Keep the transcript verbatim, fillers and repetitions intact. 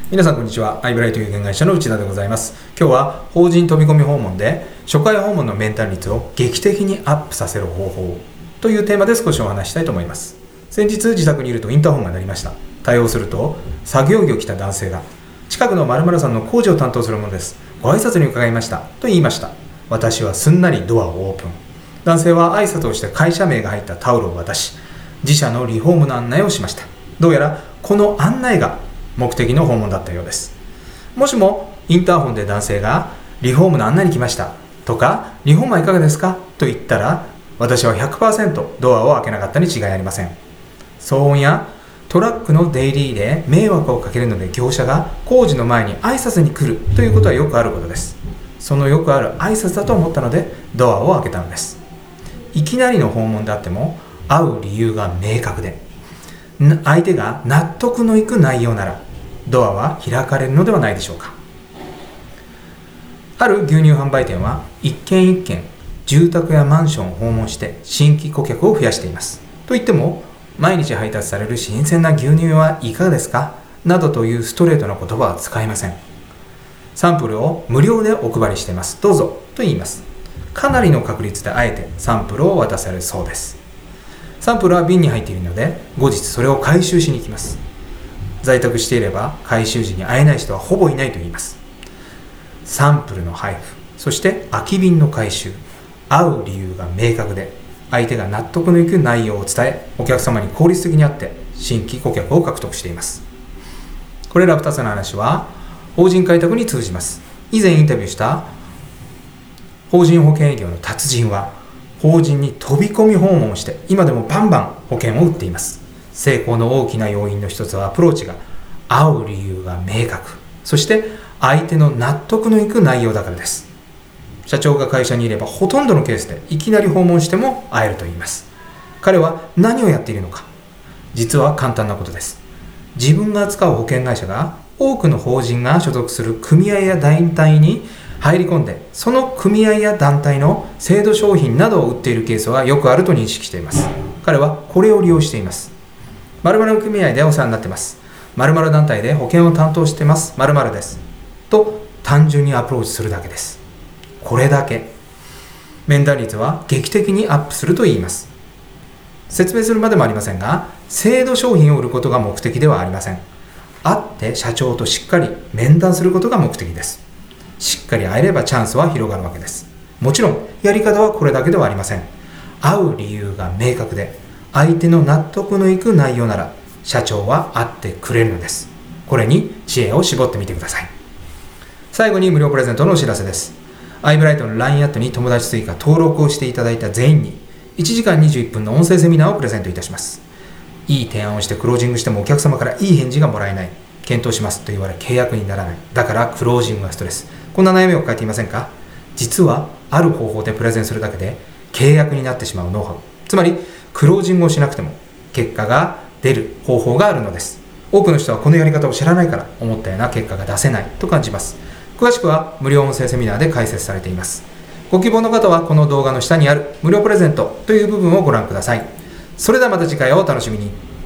皆さんこんにちは。アイブライト有限会社の内田でございます。今日は法人飛び込み訪問で初回訪問のメンタル率を劇的にアップさせる方法というテーマで少しお話したいと思います。先日自宅にいるとインターホンが鳴りました。対応すると作業着を着た男性が、近くの〇〇さんの工事を担当するものです、ご挨拶に伺いましたと言いました。私はすんなりドアをオープン。男性は挨拶をして会社名が入ったタオルを渡し、自社のリフォームの案内をしました。どうやらこの案内が目的の訪問だったようです。もしもインターホンで男性がリフォームの案内に来ましたとか、リフォームはいかがですかと言ったら、私は ひゃくパーセント ドアを開けなかったに違いありません。騒音やトラックの出入りで迷惑をかけるので、業者が工事の前に挨拶に来るということはよくあることです。そのよくある挨拶だと思ったのでドアを開けたのです。いきなりの訪問であっても会う理由が明確で、相手が納得のいく内容ならドアは開かれるのではないでしょうか。ある牛乳販売店は一軒一軒住宅やマンションを訪問して新規顧客を増やしています。といっても、毎日配達される新鮮な牛乳はいかがですかなどというストレートな言葉は使いません。サンプルを無料でお配りしています、どうぞと言います。かなりの確率であえてサンプルを渡されるそうです。サンプルは瓶に入っているので、後日それを回収しに行きます。在宅していれば回収時に会えない人はほぼいないと言います。サンプルの配布、そして空き瓶の回収、会う理由が明確で、相手が納得のいく内容を伝え、お客様に効率的に会って新規顧客を獲得しています。これらふたつの話は法人開拓に通じます。以前インタビューした法人保険営業の達人は、法人に飛び込み訪問をして今でもバンバン保険を売っています。成功の大きな要因の一つは、アプローチが会う理由が明確、そして相手の納得のいく内容だからです。社長が会社にいればほとんどのケースでいきなり訪問しても会えると言います。彼は何をやっているのか。実は簡単なことです。自分が扱う保険会社が多くの法人が所属する組合や団体に入り込んで、その組合や団体の制度商品などを売っているケースはよくあると認識しています。彼はこれを利用しています。〇〇組合でお世話になってます、〇〇団体で保険を担当してます〇〇ですと単純にアプローチするだけです。これだけ。面談率は劇的にアップすると言います。説明するまでもありませんが、制度商品を売ることが目的ではありません。会って社長としっかり面談することが目的です。しっかり会えればチャンスは広がるわけです。もちろんやり方はこれだけではありません。会う理由が明確で、相手の納得のいく内容なら社長は会ってくれるのです。これに知恵を絞ってみてください。最後に無料プレゼントのお知らせです。アイブライトの ライン アットに友達追加登録をしていただいた全員にいちじかんにじゅういっぷんの音声セミナーをプレゼントいたします。いい提案をしてクロージングしてもお客様からいい返事がもらえない、検討しますと言われ契約にならない、だからクロージングはストレス、こんな悩みを抱えていませんか。実はある方法でプレゼンするだけで契約になってしまうノウハウ、つまりクロージングをしなくても結果が出る方法があるのです。多くの人はこのやり方を知らないから思ったような結果が出せないと感じます。詳しくは無料音声セミナーで解説されています。ご希望の方はこの動画の下にある無料プレゼントという部分をご覧ください。それではまた次回をお楽しみに。